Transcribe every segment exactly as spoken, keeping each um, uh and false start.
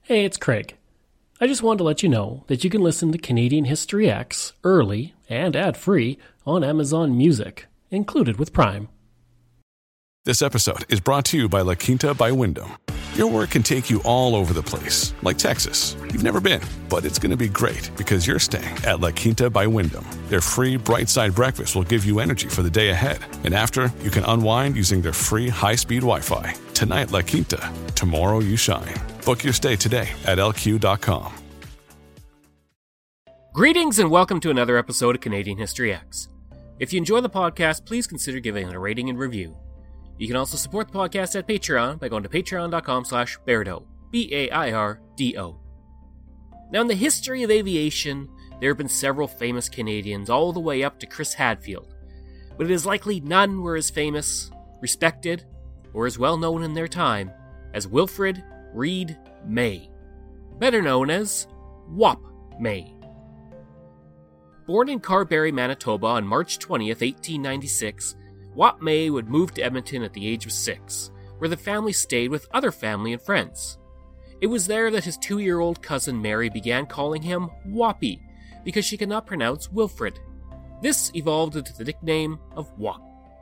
Hey, it's Craig. I just wanted to let you know that you can listen to Canadian History X early and ad-free on Amazon Music, included with Prime. This episode is brought to you by La Quinta by Wyndham. Your work can take you all over the place, like Texas. You've never been, but it's going to be great because you're staying at La Quinta by Wyndham. Their free Bright Side breakfast will give you energy for the day ahead. And after, you can unwind using their free high-speed Wi-Fi. Tonight, La Quinta. Tomorrow, you shine. Book your stay today at L Q dot com. Greetings and welcome to another episode of Canadian History X. If you enjoy the podcast, please consider giving it a rating and review. You can also support the podcast at Patreon by going to patreon.com slash Bairdo, B A I R D O. Now, in the history of aviation, there have been several famous Canadians, all the way up to Chris Hadfield, but it is likely none were as famous, respected, or as well known in their time as Wilfrid Reed May, better known as Wap May. Born in Carberry, Manitoba on March twentieth, eighteen ninety-six, Wap May would move to Edmonton at the age of six, where the family stayed with other family and friends. It was there that his two-year-old cousin Mary began calling him Wappy, because she could not pronounce Wilfrid. This evolved into the nickname of Wap.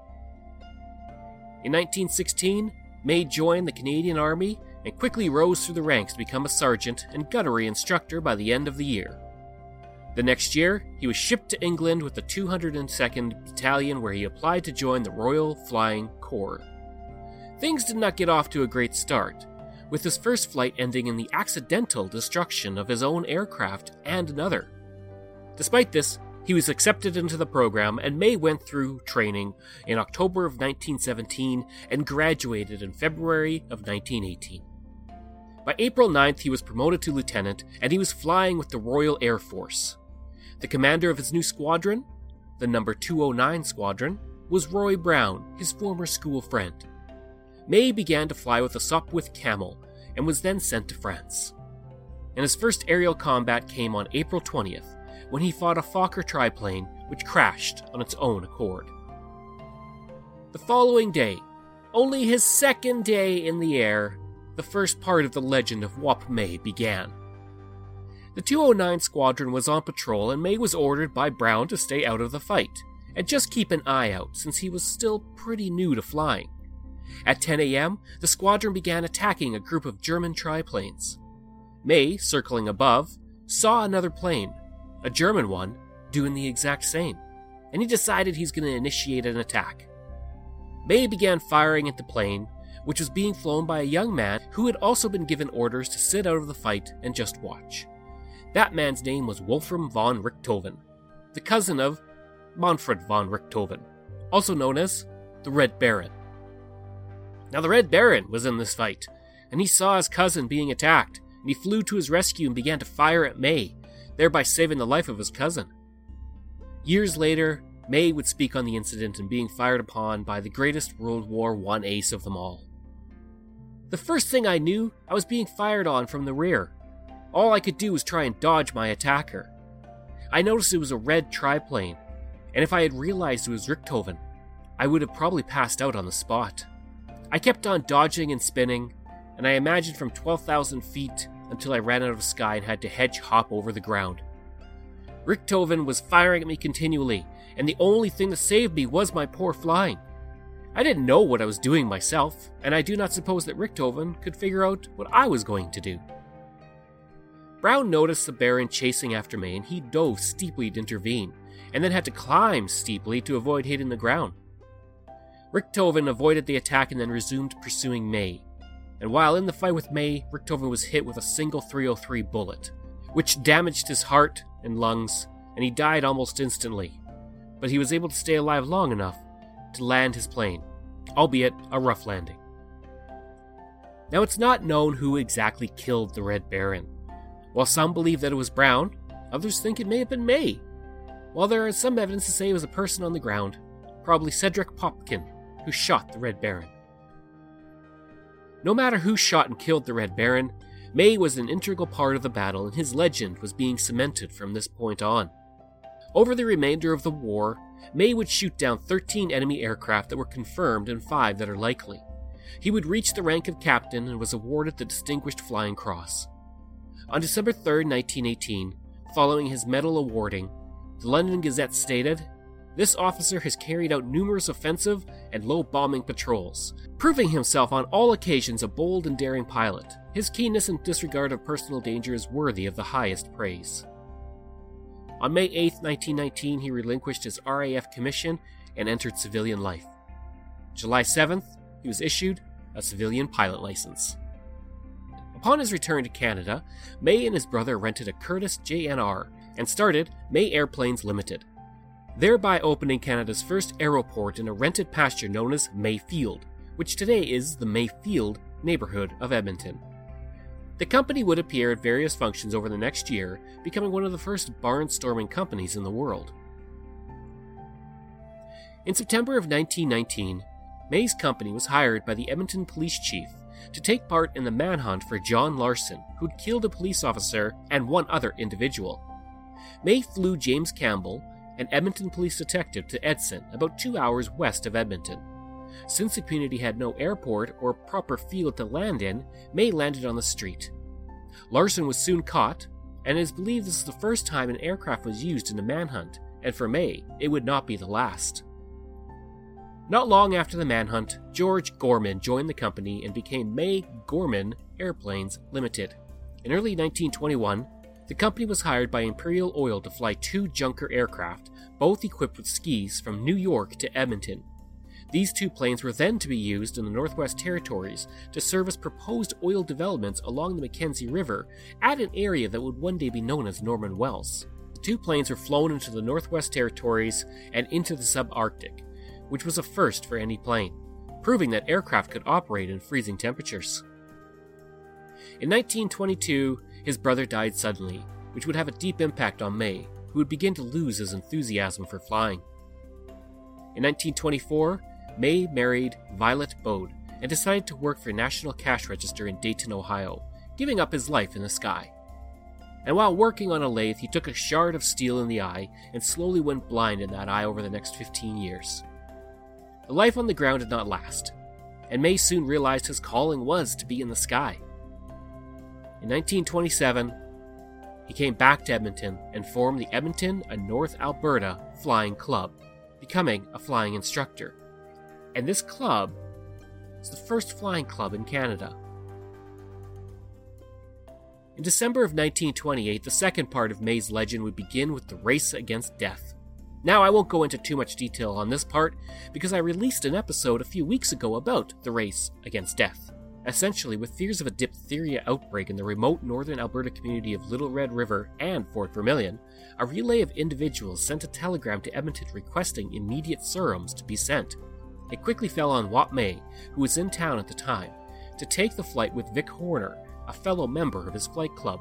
In nineteen sixteen, May joined the Canadian Army and quickly rose through the ranks to become a sergeant and gunnery instructor by the end of the year. The next year, he was shipped to England with the two hundred second Battalion, where he applied to join the Royal Flying Corps. Things did not get off to a great start, with his first flight ending in the accidental destruction of his own aircraft and another. Despite this, he was accepted into the program, and May went through training in October of nineteen seventeen and graduated in February of nineteen eighteen. By April ninth, he was promoted to lieutenant, and he was flying with the Royal Air Force. The commander of his new squadron, the number two oh nine Squadron, was Roy Brown, his former school friend. May began to fly with a Sopwith Camel and was then sent to France. And his first aerial combat came on April twentieth, when he fought a Fokker triplane which crashed on its own accord. The following day, only his second day in the air, the first part of the legend of Wap May began. The two oh nine Squadron was on patrol, and May was ordered by Brown to stay out of the fight, and just keep an eye out since he was still pretty new to flying. At ten a.m., the squadron began attacking a group of German triplanes. May, circling above, saw another plane, a German one, doing the exact same, and he decided he's going to initiate an attack. May began firing at the plane, which was being flown by a young man who had also been given orders to sit out of the fight and just watch. That man's name was Wolfram von Richthofen, the cousin of Manfred von Richthofen, also known as the Red Baron. Now, the Red Baron was in this fight, and he saw his cousin being attacked, and he flew to his rescue and began to fire at May, thereby saving the life of his cousin. Years later, May would speak on the incident and being fired upon by the greatest World War One ace of them all. The first thing I knew, I was being fired on from the rear. All I could do was try and dodge my attacker. I noticed it was a red triplane, and if I had realized it was Richthofen, I would have probably passed out on the spot. I kept on dodging and spinning, and I imagined from twelve thousand feet until I ran out of sky and had to hedge hop over the ground. Richthofen was firing at me continually, and the only thing that saved me was my poor flying. I didn't know what I was doing myself, and I do not suppose that Richthofen could figure out what I was going to do. Brown noticed the Baron chasing after May, and he dove steeply to intervene, and then had to climb steeply to avoid hitting the ground. Richthofen avoided the attack and then resumed pursuing May, and while in the fight with May, Richthofen was hit with a single three oh three bullet, which damaged his heart and lungs, and he died almost instantly, but he was able to stay alive long enough to land his plane, albeit a rough landing. Now, it's not known who exactly killed the Red Baron. While some believe that it was Brown, others think it may have been May, while there is some evidence to say it was a person on the ground, probably Cedric Popkin, who shot the Red Baron. No matter who shot and killed the Red Baron, May was an integral part of the battle, and his legend was being cemented from this point on. Over the remainder of the war, May would shoot down thirteen enemy aircraft that were confirmed and five that are likely. He would reach the rank of captain and was awarded the Distinguished Flying Cross. On December third, nineteen eighteen, following his medal awarding, the London Gazette stated, "This officer has carried out numerous offensive and low-bombing patrols, proving himself on all occasions a bold and daring pilot. His keenness and disregard of personal danger is worthy of the highest praise." On May eighth, nineteen nineteen, he relinquished his R A F commission and entered civilian life. July seventh, he was issued a civilian pilot license. Upon his return to Canada, May and his brother rented a Curtiss J N R and started May Airplanes Limited, thereby opening Canada's first aeroport in a rented pasture known as Mayfield, which today is the Mayfield neighborhood of Edmonton. The company would appear at various functions over the next year, becoming one of the first barnstorming companies in the world. In September of nineteen nineteen, May's company was hired by the Edmonton police chief to take part in the manhunt for John Larson, who'd killed a police officer and one other individual. May flew James Campbell, an Edmonton police detective, to Edson, about two hours west of Edmonton. Since the community had no airport or proper field to land in, May landed on the street. Larson was soon caught, and it is believed this is the first time an aircraft was used in a manhunt, and for May, it would not be the last. Not long after the manhunt, George Gorman joined the company and became May Gorman Airplanes Limited. In early nineteen twenty-one, the company was hired by Imperial Oil to fly two Junker aircraft, both equipped with skis, from New York to Edmonton. These two planes were then to be used in the Northwest Territories to service proposed oil developments along the Mackenzie River at an area that would one day be known as Norman Wells. The two planes were flown into the Northwest Territories and into the subarctic, which was a first for any plane, proving that aircraft could operate in freezing temperatures. In nineteen twenty-two, his brother died suddenly, which would have a deep impact on May, who would begin to lose his enthusiasm for flying. In nineteen twenty-four, May married Violet Bode and decided to work for National Cash Register in Dayton, Ohio, giving up his life in the sky. And while working on a lathe, he took a shard of steel in the eye and slowly went blind in that eye over the next fifteen years. The life on the ground did not last, and May soon realized his calling was to be in the sky. In nineteen twenty-seven, he came back to Edmonton and formed the Edmonton and North Alberta Flying Club, becoming a flying instructor. And this club is the first flying club in Canada. In December of nineteen twenty-eight, the second part of May's legend would begin with the race against death. Now, I won't go into too much detail on this part because I released an episode a few weeks ago about the race against death. Essentially, with fears of a diphtheria outbreak in the remote northern Alberta community of Little Red River and Fort Vermilion, a relay of individuals sent a telegram to Edmonton requesting immediate serums to be sent. It quickly fell on Wat May, who was in town at the time, to take the flight with Vic Horner, a fellow member of his flight club.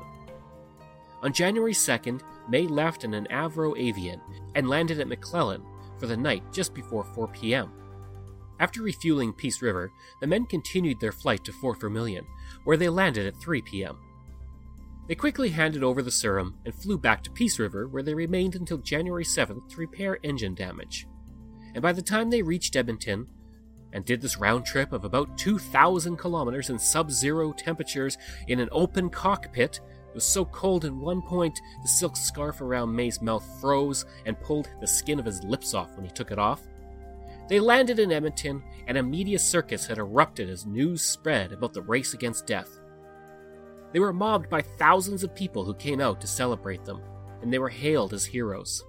On January second, May left in an Avro Avian and landed at McClellan for the night just before four p.m. After refueling Peace River, the men continued their flight to Fort Vermilion, where they landed at three p.m. They quickly handed over the serum and flew back to Peace River, where they remained until January seventh to repair engine damage. And by the time they reached Edmonton, and did this round trip of about two thousand kilometers in sub-zero temperatures in an open cockpit, it was so cold at one point the silk scarf around May's mouth froze and pulled the skin of his lips off when he took it off. They landed in Edmonton, and a media circus had erupted as news spread about the race against death. They were mobbed by thousands of people who came out to celebrate them, and they were hailed as heroes.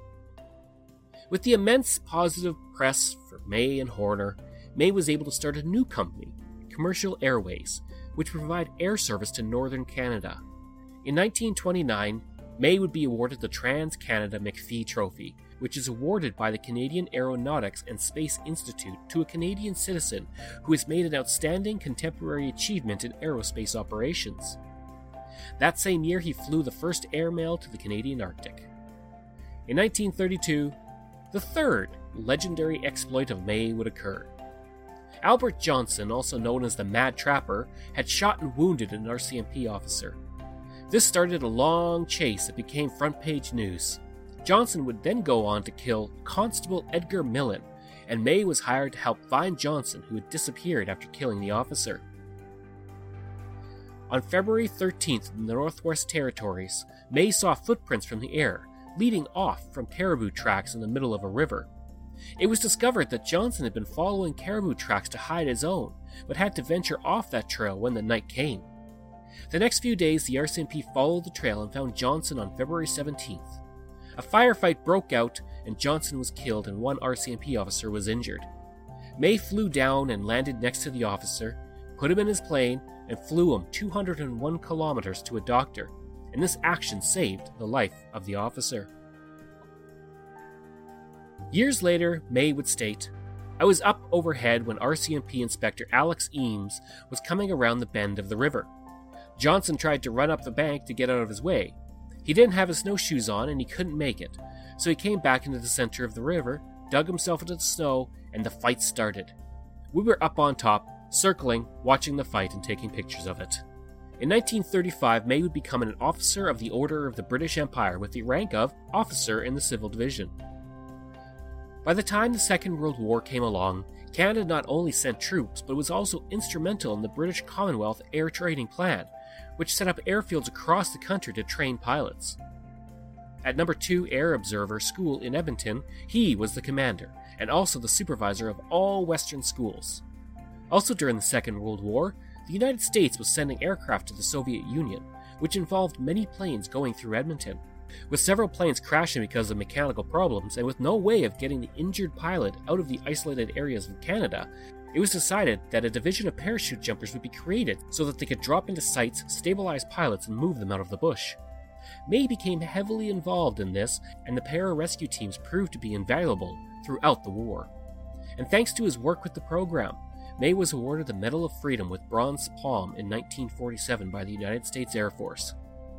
With the immense positive press for May and Horner, May was able to start a new company, Commercial Airways, which would provide air service to northern Canada. In nineteen twenty-nine, May would be awarded the Trans-Canada McPhee Trophy, which is awarded by the Canadian Aeronautics and Space Institute to a Canadian citizen who has made an outstanding contemporary achievement in aerospace operations. That same year, he flew the first airmail to the Canadian Arctic. In nineteen thirty-two, the third legendary exploit of May would occur. Albert Johnson, also known as the Mad Trapper, had shot and wounded an R C M P officer. This started a long chase that became front-page news. Johnson would then go on to kill Constable Edgar Millen, and May was hired to help find Johnson, who had disappeared after killing the officer. On February thirteenth in the Northwest Territories, May saw footprints from the air, leading off from caribou tracks in the middle of a river. It was discovered that Johnson had been following caribou tracks to hide his own, but had to venture off that trail when the night came. The next few days, the R C M P followed the trail and found Johnson on February seventeenth. A firefight broke out, and Johnson was killed and one R C M P officer was injured. May flew down and landed next to the officer, put him in his plane, and flew him two hundred one kilometers to a doctor, and this action saved the life of the officer. Years later, May would state, "I was up overhead when R C M P Inspector Alex Eames was coming around the bend of the river. Johnson tried to run up the bank to get out of his way. He didn't have his snowshoes on and he couldn't make it, so he came back into the center of the river, dug himself into the snow, and the fight started. We were up on top, circling, watching the fight and taking pictures of it." In nineteen thirty-five, May would become an officer of the Order of the British Empire with the rank of Officer in the Civil Division. By the time the Second World War came along, Canada not only sent troops, but was also instrumental in the British Commonwealth Air Training Plan, which set up airfields across the country to train pilots. At Number two Air Observer School in Edmonton, he was the commander, and also the supervisor of all Western schools. Also during the Second World War, the United States was sending aircraft to the Soviet Union, which involved many planes going through Edmonton. With several planes crashing because of mechanical problems, and with no way of getting the injured pilot out of the isolated areas of Canada, it was decided that a division of parachute jumpers would be created so that they could drop into sites, stabilize pilots, and move them out of the bush. May became heavily involved in this, and the pararescue teams proved to be invaluable throughout the war. And thanks to his work with the program, May was awarded the Medal of Freedom with Bronze Palm in nineteen forty-seven by the United States Air Force.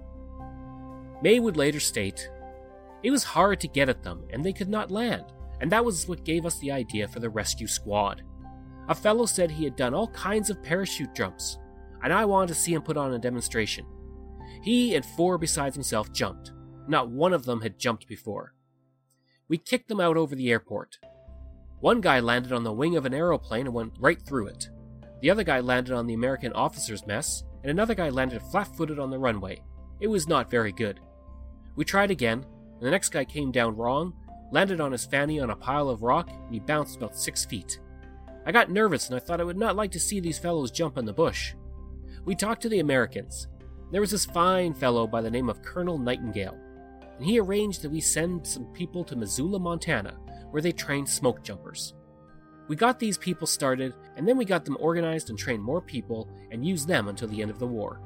May would later state, "It was hard to get at them, and they could not land, and that was what gave us the idea for the rescue squad. A fellow said he had done all kinds of parachute jumps, and I wanted to see him put on a demonstration. He and four besides himself jumped. Not one of them had jumped before. We kicked them out over the airport. One guy landed on the wing of an aeroplane and went right through it. The other guy landed on the American officers' mess, and another guy landed flat-footed on the runway. It was not very good. We tried again, and the next guy came down wrong, landed on his fanny on a pile of rock, and he bounced about six feet. I got nervous and I thought I would not like to see these fellows jump in the bush. We talked to the Americans. There was this fine fellow by the name of Colonel Nightingale, and he arranged that we send some people to Missoula, Montana, where they trained smoke jumpers. We got these people started, and then we got them organized and trained more people and used them until the end of the war.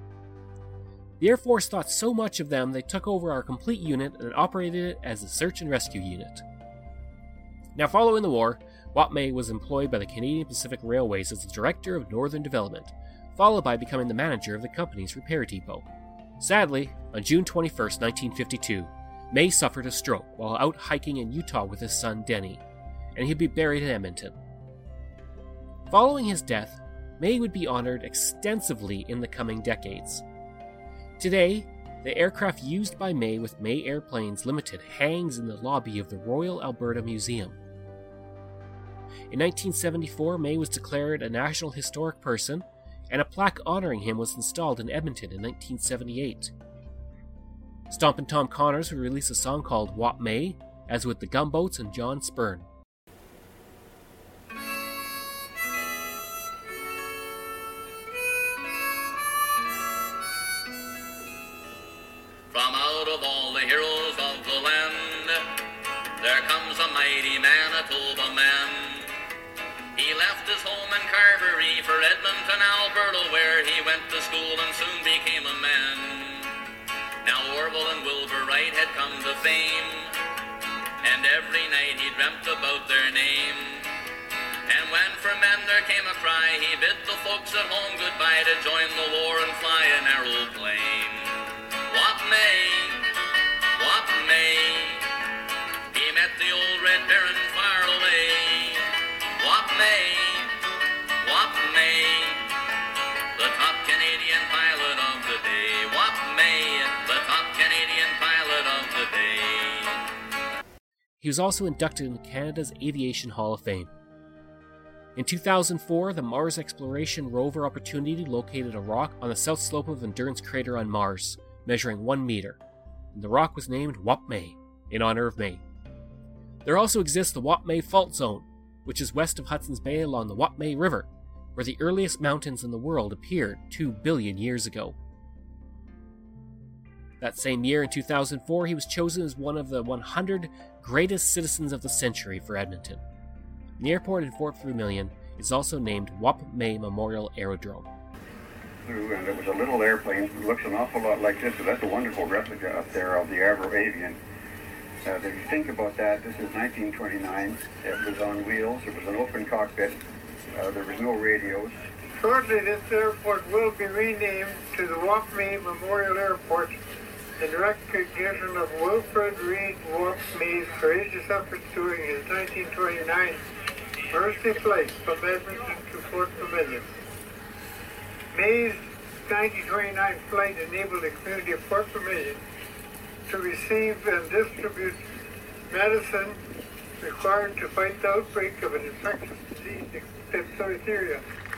The Air Force thought so much of them they took over our complete unit and operated it as a search and rescue unit." Now, following the war, Watt May was employed by the Canadian Pacific Railways as the Director of Northern Development, followed by becoming the manager of the company's repair depot. Sadly, on June twenty-first, nineteen fifty-two, May suffered a stroke while out hiking in Utah with his son Denny, and he'd be buried in Edmonton. Following his death, May would be honored extensively in the coming decades. Today, the aircraft used by May with May Airplanes Limited hangs in the lobby of the Royal Alberta Museum. In nineteen seventy-four, May was declared a National Historic Person, and a plaque honoring him was installed in Edmonton in nineteen seventy-eight. Stompin' Tom Connors would release a song called Watt May, as with the Gumboats and John Spurn. From out of all the heroes of the land, there comes a mighty Manitoba man. He left his home in Carvery for Edmonton, Alberta, where he went to school and soon became a man. Now Orville and Wilbur Wright had come to fame, and every night he dreamt about their name. And when for men there came a cry, he bid the folks at home goodbye to join the war and fly an aeroplane. Watt May, Watt May, he met the old Red Baron far away. Watt May, Watt May, the top Canadian pilot of the day. Watt May, the top Canadian pilot of the day. He was also inducted into Canada's Aviation Hall of Fame. In two thousand four, the Mars Exploration Rover Opportunity located a rock on the south slope of Endurance Crater on Mars, measuring one meter. And the rock was named Wapme, in honor of May. There also exists the Wapme Fault Zone, which is west of Hudson's Bay along the Wapme River, where the earliest mountains in the world appeared two billion years ago. That same year, in two thousand four, he was chosen as one of the one hundred greatest citizens of the century for Edmonton. The airport in Fort Vermilion is also named Wapme Memorial Aerodrome. And it was a little airplane. It looks an awful lot like this, so that's a wonderful replica up there of the Avro Avian. Uh, if you think about that, this is nineteen twenty-nine. It was on wheels. It was an open cockpit. Uh, there was no radios. Shortly, this airport will be renamed to the Wapme Memorial Airport in recognition of Wilfred Reed Wapme's courageous efforts during his nineteen twenty-nine Mercy flight from Edmonton to Fort Vermilion. May's nineteen twenty-nine flight enabled the community of Fort Vermilion to receive and distribute medicine required to fight the outbreak of an infectious disease, diphtheria.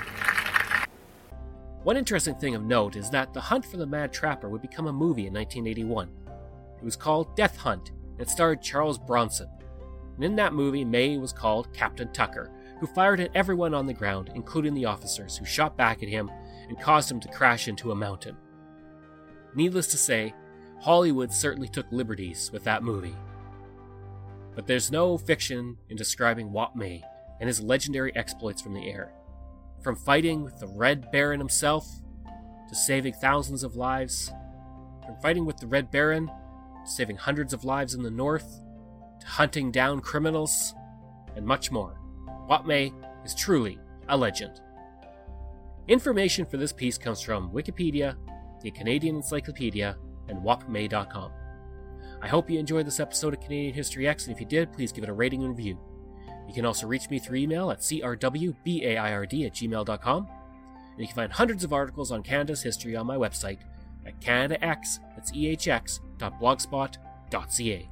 One interesting thing of note is that The Hunt for the Mad Trapper would become a movie in nineteen eighty-one. It was called Death Hunt, and it starred Charles Bronson. And in that movie, May was called Captain Tucker, who fired at everyone on the ground, including the officers, who shot back at him and caused him to crash into a mountain. Needless to say, Hollywood certainly took liberties with that movie. But there's no fiction in describing Wapme and his legendary exploits from the air. From fighting with the Red Baron himself, to saving thousands of lives, from fighting with the Red Baron, to saving hundreds of lives in the north, to hunting down criminals, and much more. Wapme is truly a legend. Information for this piece comes from Wikipedia, the Canadian Encyclopedia, and wapme dot com. I hope you enjoyed this episode of Canadian History X, and if you did, please give it a rating and review. You can also reach me through email at c r w b a i r d at gmail dot com, and you can find hundreds of articles on Canada's history on my website at canada x, that's e h x, dot blogspot dot c a.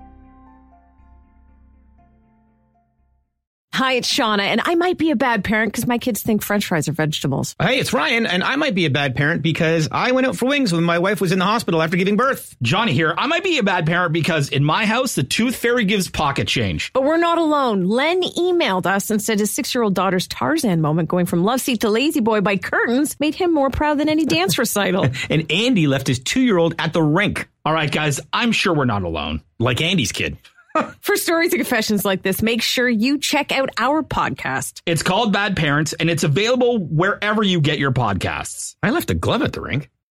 Hi, it's Shauna, and I might be a bad parent because my kids think French fries are vegetables. Hey, it's Ryan, and I might be a bad parent because I went out for wings when my wife was in the hospital after giving birth. Johnny here. I might be a bad parent because in my house, the tooth fairy gives pocket change. But we're not alone. Len emailed us and said his six-year-old daughter's Tarzan moment going from love seat to lazy boy by curtains made him more proud than any dance recital. And Andy left his two-year-old at the rink. All right, guys, I'm sure we're not alone. Like Andy's kid. For stories and confessions like this, make sure you check out our podcast. It's called Bad Parents, and it's available wherever you get your podcasts. I left a glove at the rink.